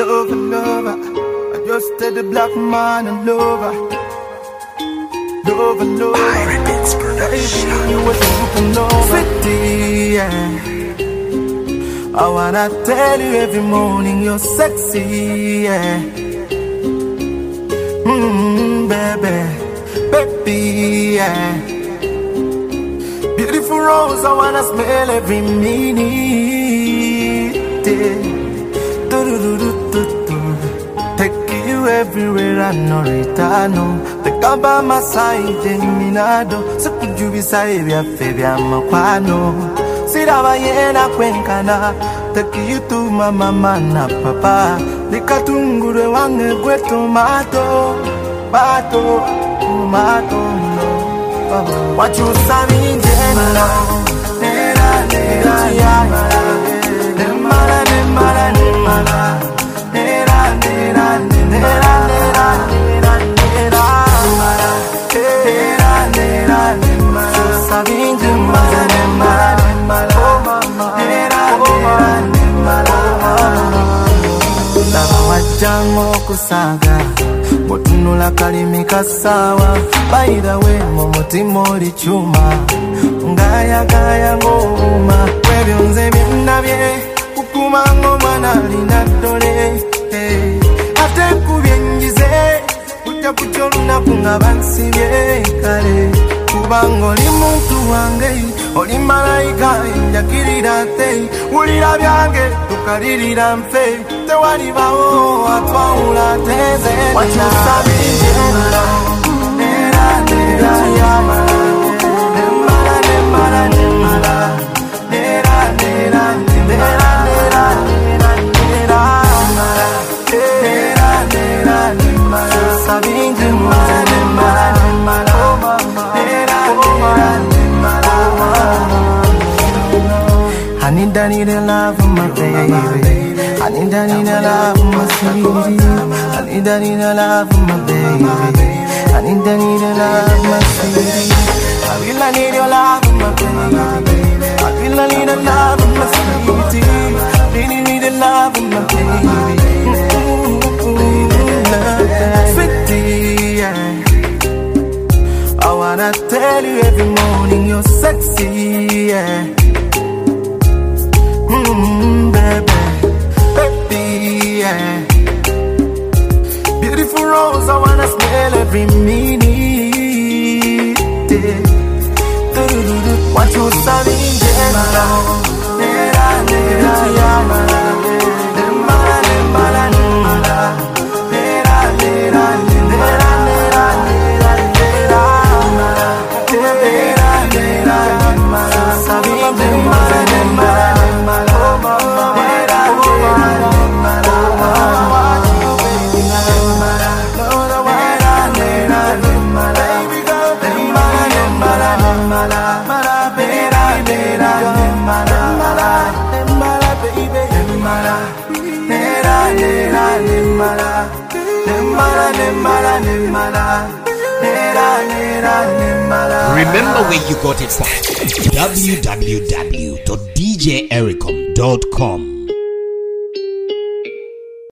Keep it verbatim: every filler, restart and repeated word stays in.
lover, lover. I just said the black man and lover. Lover, lover. Pirates Production. Baby, you was a supernova. Sweetie, yeah. I wanna tell you every morning you're sexy, yeah. Mmm, baby, baby, yeah. Beautiful rose, I wanna smell every minute, yeah. Do-do-do-do-do-do. Take you everywhere, I know it, I know. The come by my side, Minado. So could you be side, yeah, baby, I'm a quano. Siraba yena kwenkana. Take you to my mama na papa. Likatungure wange gwe tomato. Tomato, tomato, no. What you say in general? Nera, nera, nera. Nemara, nemara, nemara. Nera, nera, nera, nera, nera, nera. Nera, nera, nemara. Sabi in general, nemara, nemara. Nera, nera, nemara. Lava wajango kusaga. Motunula kalimika sawa. By the way, momotimori chuma. Ngaya gaya ngoma. Webi unze minabye. Ukuma ngoma na linadole. Ate kubyenjize. Uta kucholuna kunga bansibye kale. Kubango li muntu wange. Oli malaika injakirira te. Ulira byange tukaririra mfe. Tewali bawo atwaula teze. What you sabi jena. Nera nera yama. Nemara nemara nemara. Nera nera nera nera nera nera. Nera nera nemara. Sabi jena nemara nemara. Nera nera nemara. I need I need a love from my baby. I need, I need a love from my sweetie. I need, I need a love from my baby. I need, I need a love from my sweetie. I will, I need your love from my baby. I will, I need a love from my sweetie. I really need a love from my baby. Sweetie, yeah. I wanna tell you every morning you're sexy, yeah. Mmm, baby. Yeah. Beautiful rose, I wanna smell every minute, yeah. What you say in general? Nera, nera, yama. Nemara, nemara, nemara. Nera, nera, nera, nera, nera, nera. Nera, nera, nemara. Sabi nemara, nemara, nemara. Remember where you got it from. w w w dot d j ericom dot com